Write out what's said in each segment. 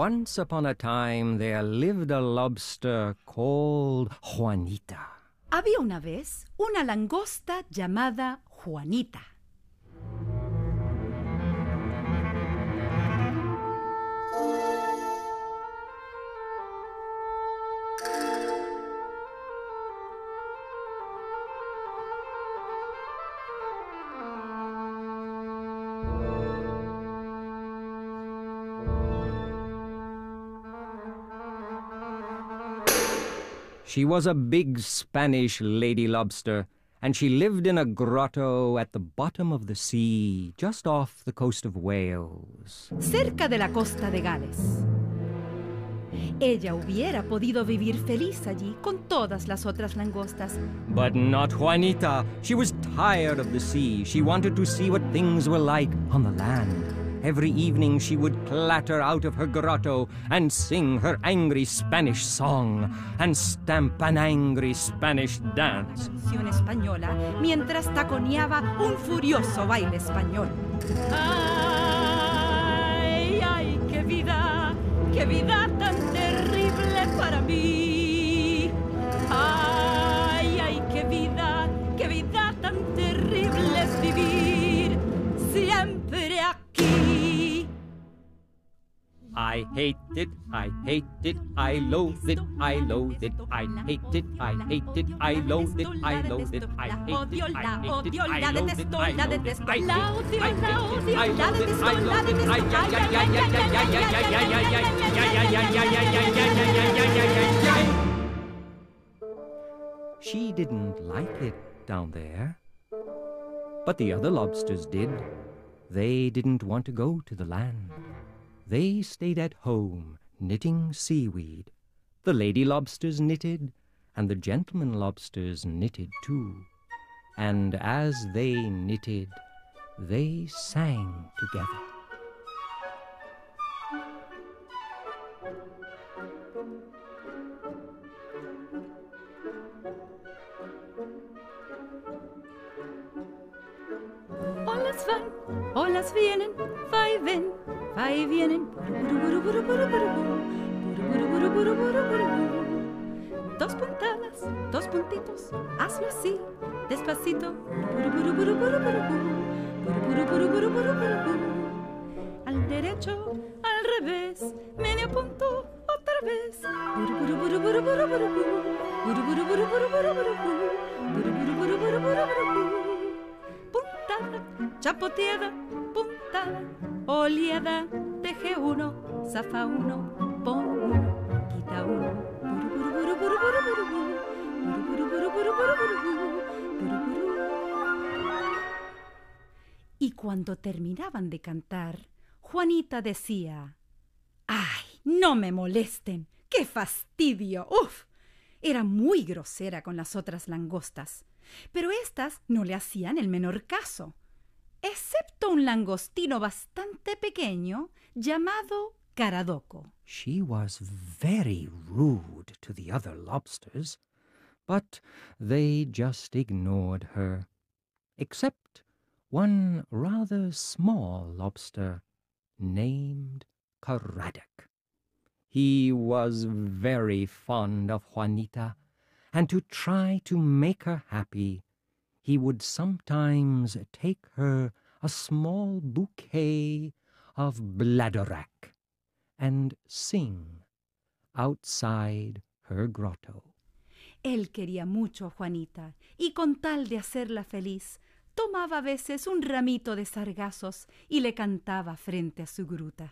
Once upon a time there lived a lobster called Juanita. Había una vez una langosta llamada Juanita. She was a big Spanish lady lobster, and she lived in a grotto at the bottom of the sea, just off the coast of Wales. Cerca de la costa de Gales. Ella hubiera podido vivir feliz allí con todas las otras langostas. But not Juanita. She was tired of the sea. She wanted to see what things were like on the land. Every evening she would clatter out of her grotto and sing her angry Spanish song and stamp an angry Spanish dance. Canción española mientras taconeaba un furioso baile español. ¡Ay, ay, qué vida tan terrible para mí! ¡Ay, ay, qué vida tan terrible es vivir siempre aquí! I hate it, I hate it, I loathe it, I loathe it, I hate it, I hate it, I loathe it, I loathe it, I hate it, I hate it, I loathe it, I detesto, la detesto, la odio, la odio, la detesto, la detesto. She didn't like it down there, but the other lobsters did. They didn't want to go to the land. They stayed at home, knitting seaweed. The lady lobsters knitted, and the gentlemen lobsters knitted too. And as they knitted, they sang together. Olas van, olas vienen, va y ven, va y vienen. Buru, buru, buru, buru, buru, buru, buru, buru, buru, buru. Dos puntadas, dos puntitos, hazlo así, despacito. Buru, buru, buru, buru, buru, buru, buru, buru, buru, buru, buru, buru. Al derecho, al revés, medio punto, otra vez. Buru, buru, buru, buru, buru, buru, buru. Buru, buru, buru, buru, buru, buru, buru. Buru, buru, buru, buru, buru, buru, buru. Puntada, chapoteada, puntada, oleada, teje uno, zafa uno, pon uno, quita uno. Buru, buru, buru, buru, buru, buru, buru. Buru, buru, buru, buru, buru, buru, buru. Buru, buru. Y cuando terminaban de cantar, Juanita decía: ¡ay, no me molesten! ¡Qué fastidio! ¡Uf! Era muy grosera con las otras langostas, pero éstas no le hacían el menor caso, excepto un langostino bastante pequeño llamado Caradoco. She was very rude to the other lobsters, but they just ignored her, except one rather small lobster named Caradoc. He was very fond of Juanita, and to try to make her happy, he would sometimes take her a small bouquet of bladderwrack and sing outside her grotto. Él quería mucho a Juanita, y con tal de hacerla feliz, tomaba a veces un ramito de sargazos y le cantaba frente a su gruta.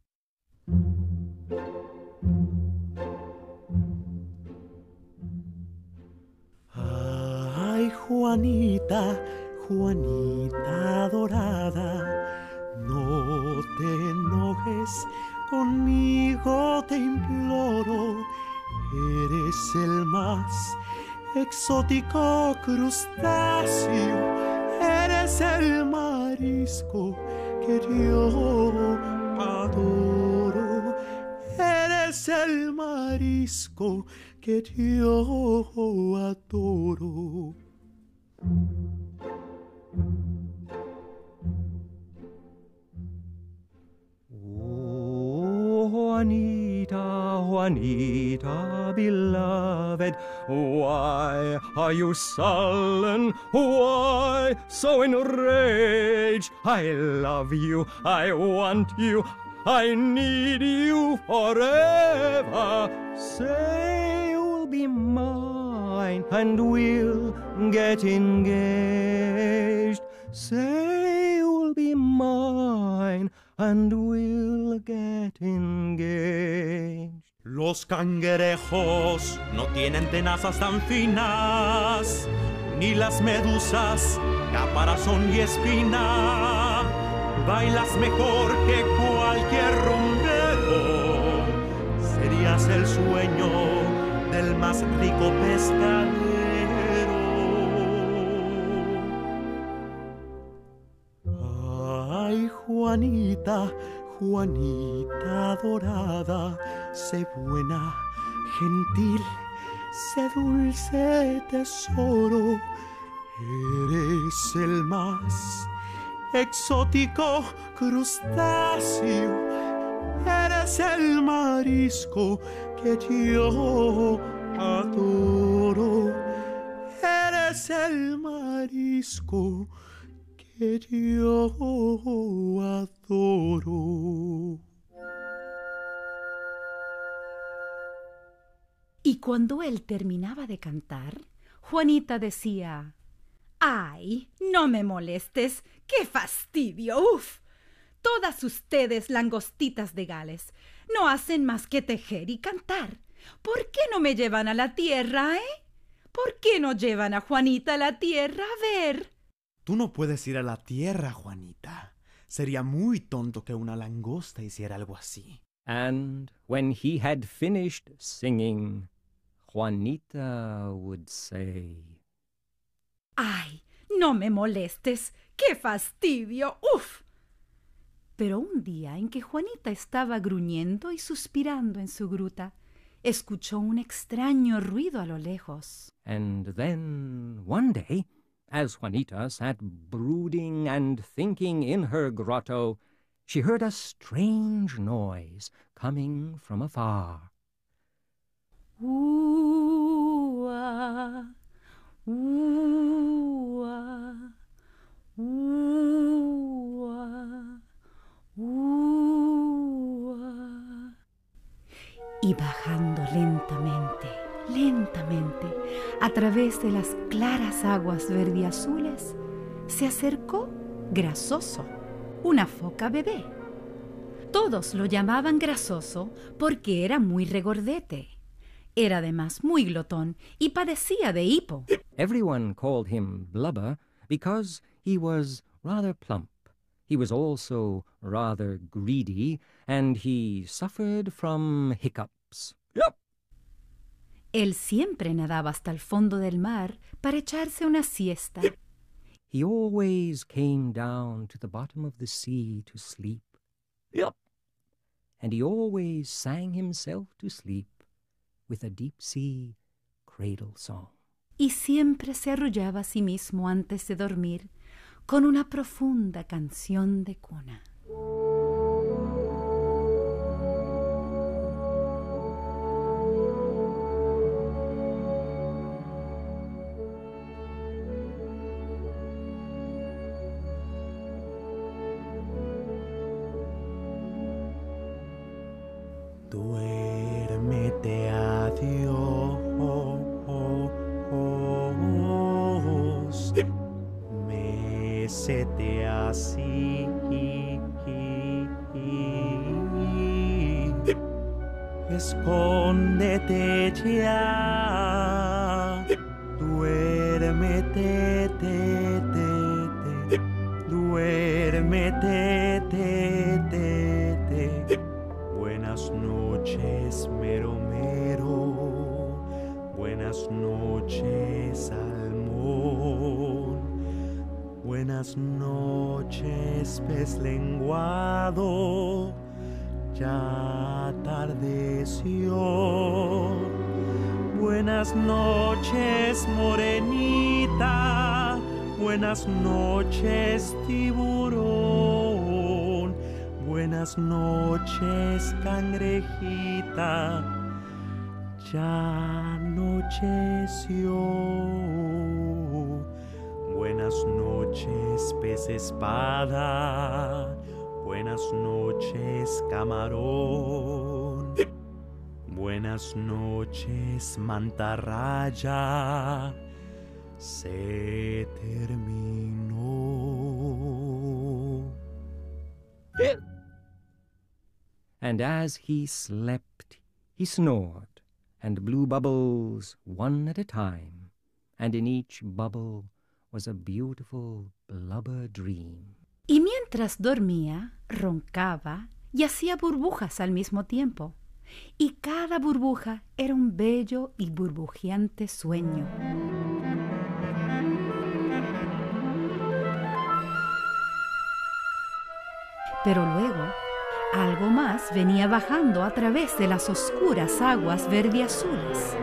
Ay, Juanita, Juanita dorada, no te enojes conmigo, te imploro. Eres el más exótico crustáceo, eres el marisco que yo adoro. Eres el marisco que yo adoro. Oh, Juanita, Juanita, beloved, why are you sullen? Why so enraged? I love you, I want you, I need you forever. Say you'll be mine and we'll get engaged. Say you'll be mine and we'll get engaged. Los cangrejos no tienen tenazas tan finas, ni las medusas caparazón y espina. Bailas mejor que cualquier rumbero, serías el sueño del más rico pescadero. Ay, Juanita, Juanita dorada, sé buena, gentil, sé dulce tesoro. Eres el más exótico crustáceo, eres el marisco que yo adoro. Eres el marisco que yo adoro. Y cuando él terminaba de cantar, Juanita decía: ¡ay, no me molestes! ¡Qué fastidio! ¡Uf! Todas ustedes, langostitas de Gales, no hacen más que tejer y cantar. ¿Por qué no me llevan a la tierra, ¿Por qué no llevan a Juanita a la tierra a ver? Tú no puedes ir a la tierra, Juanita. Sería muy tonto que una langosta hiciera algo así. And when he had finished singing, Juanita would say, ¡ay, no me molestes! ¡Qué fastidio! ¡Uf! Pero un día en que Juanita estaba gruñendo y suspirando en su gruta, escuchó un extraño ruido a lo lejos. And then one day, as Juanita sat brooding and thinking in her grotto, she heard a strange noise coming from afar. Ooh-ah, ooh-ah, ooh-ah, ooh-ah. Y bajando lentamente, lentamente, a través de las claras aguas verdiazules, se acercó Grasoso, una foca bebé. Todos lo llamaban Grasoso porque era muy regordete. Era además muy glotón y padecía de hipo. Everyone called him Blubber because he was rather plump. He was also rather greedy, and he suffered from hiccups. Yup. Él siempre nadaba hasta el fondo del mar para echarse una siesta. He always came down to the bottom of the sea to sleep. Yup. And he always sang himself to sleep with a deep-sea cradle song. Y siempre se arrullaba a sí mismo antes de dormir con una profunda canción de cuna. Duérmete a Dios, mécete así, escóndete ya, duérmete, duérmete. Buenas noches, mero mero. Buenas noches, salmón. Buenas noches, pez lenguado. Ya atardeció. Buenas noches, morenita. Buenas noches, tiburón. Buenas noches, cangrejita. ya anocheció. Buenas noches, pez espada. Buenas noches, camarón. Buenas noches, mantarraya. Se terminó. And as he slept, he snored, and blew bubbles one at a time, and in each bubble was a beautiful blubber dream. Y mientras dormía, roncaba y hacía burbujas al mismo tiempo. Y cada burbuja era un bello y burbujeante sueño. Pero luego, algo más venía bajando a través de las oscuras aguas verdiazules.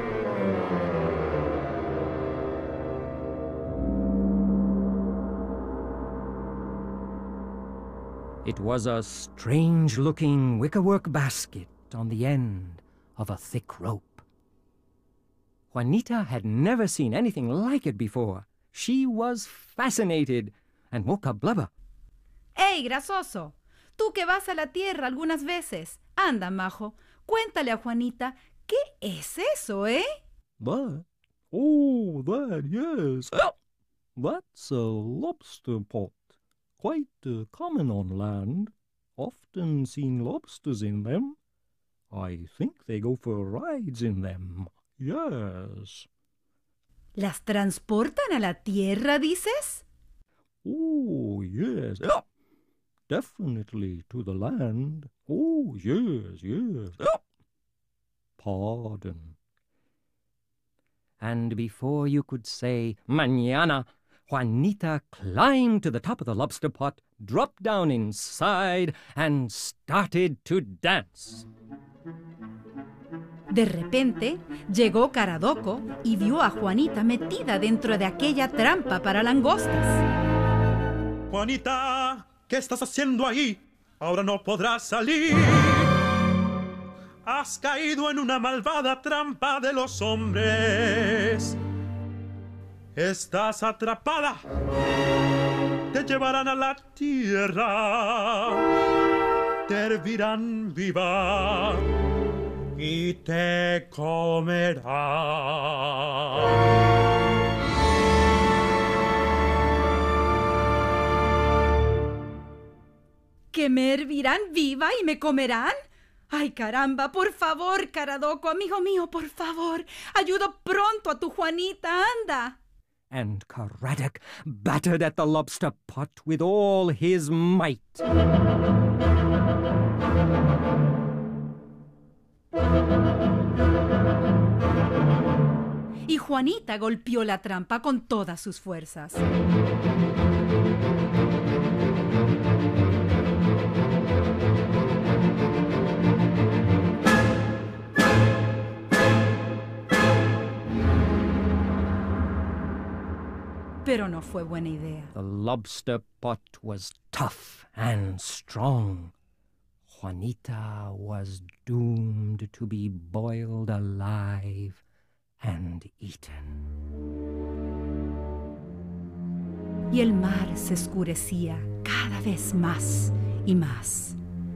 It was a strange-looking wickerwork basket on the end of a thick rope. Juanita had never seen anything like it before. She was fascinated and woke up Blubber. ¡Ey, grasoso! Tú que vas a la tierra algunas veces. Anda, majo, cuéntale a Juanita, ¿qué es eso, eh? That? Oh, that, yes. That's a lobster pot. Quite common on land. Often seen lobsters in them. I think they go for rides in them. Yes. ¿Las transportan a la tierra, dices? Oh, yes. Definitely to the land. Oh, yes, yes. Pardon. And before you could say, "Mañana," Juanita climbed to the top of the lobster pot, dropped down inside, and started to dance. De repente, llegó Caradoco y vio a Juanita metida dentro de aquella trampa para langostas. Juanita, ¿qué estás haciendo ahí? Ahora no podrás salir. Has caído en una malvada trampa de los hombres. Estás atrapada. Te llevarán a la tierra. Te hervirán viva y te comerán. ¿Que me hervirán viva y me comerán? ¡Ay, caramba! Por favor, Caradoco, amigo mío, por favor. Ayuda pronto a tu Juanita, anda. And Caradoc battered at the lobster pot with all his might. Y Juanita golpeó la trampa con todas sus fuerzas. Pero no fue buena idea. The lobster pot was tough and strong. Juanita was doomed to be boiled alive and eaten. Y el mar se oscurecía cada vez más y más.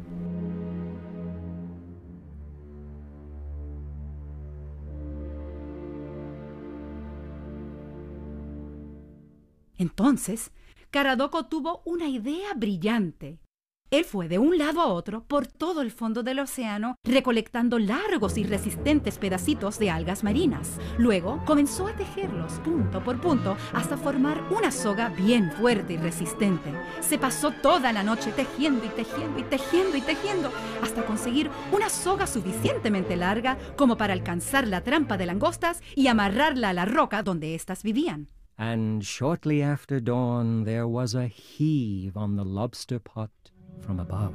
Entonces, Caradoco tuvo una idea brillante. Él fue de un lado a otro por todo el fondo del océano, recolectando largos y resistentes pedacitos de algas marinas. Luego comenzó a tejerlos punto por punto hasta formar una soga bien fuerte y resistente. Se pasó toda la noche tejiendo y tejiendo y tejiendo y tejiendo hasta conseguir una soga suficientemente larga como para alcanzar la trampa de langostas y amarrarla a la roca donde éstas vivían. And shortly after dawn there was a heave on the lobster pot from above.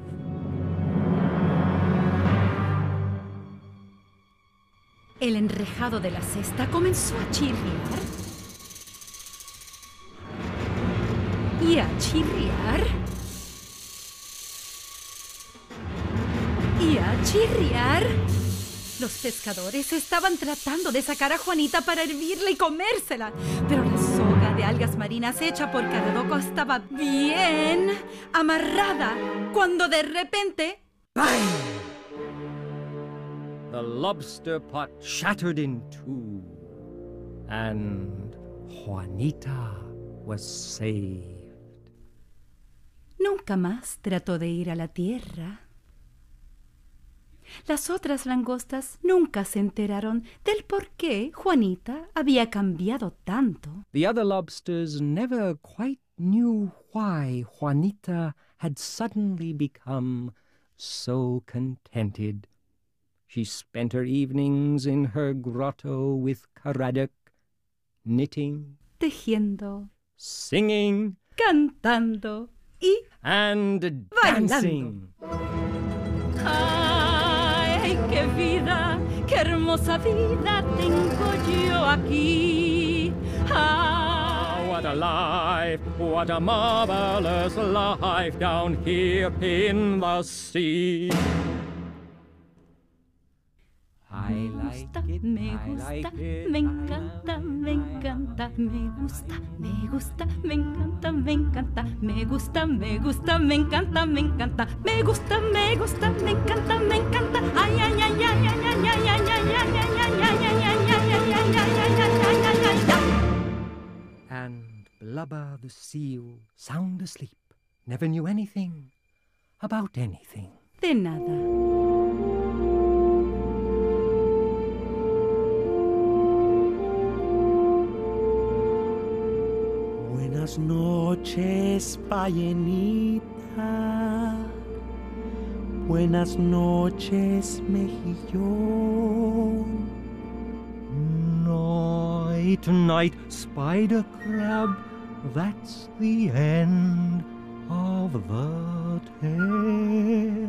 El enrejado de la cesta comenzó a chirriar y a chirriar y a chirriar Los pescadores estaban tratando de sacar a Juanita para hervirla y comérsela, pero la soga de algas marinas hecha por Caradoco estaba bien amarrada, cuando de repente... Bang! The lobster pot shattered in two, and Juanita was saved. Nunca más trató de ir a la tierra. Las otras langostas nunca se enteraron del por qué Juanita había cambiado tanto. The other lobsters never quite knew why Juanita had suddenly become so contented. She spent her evenings in her grotto with Caradoc, knitting, Tejiendo, singing, cantando y and bailando. dancing. ¡Ay, qué vida! ¡Qué hermosa vida tengo yo aquí! ¡Ay! What a life, what a marvelous life down here in the sea. I like it, Me I gusta, like it, me I encanta, love me it, encanta, me gusta, me gusta, me encanta, me encanta, me gusta, me gusta, me encanta, me encanta, me gusta, me gusta, me encanta, me encanta. Ay, ay, ay, ay, ay, ay, ay, ay, ay, ay, ay, ay, And Blubber the seal, sound asleep, never knew anything about anything. de nada. Buenas noches, ballenita. Buenas noches, mejillón. Night, night, spider crab, that's the end of the tale.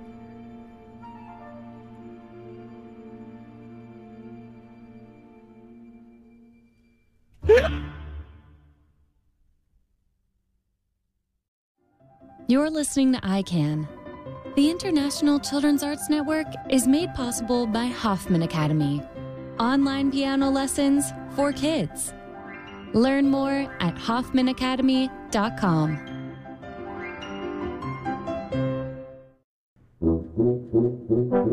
You're listening to ICANN. The International Children's Arts Network is made possible by Hoffman Academy. Online piano lessons for kids. Learn more at hoffmanacademy.com.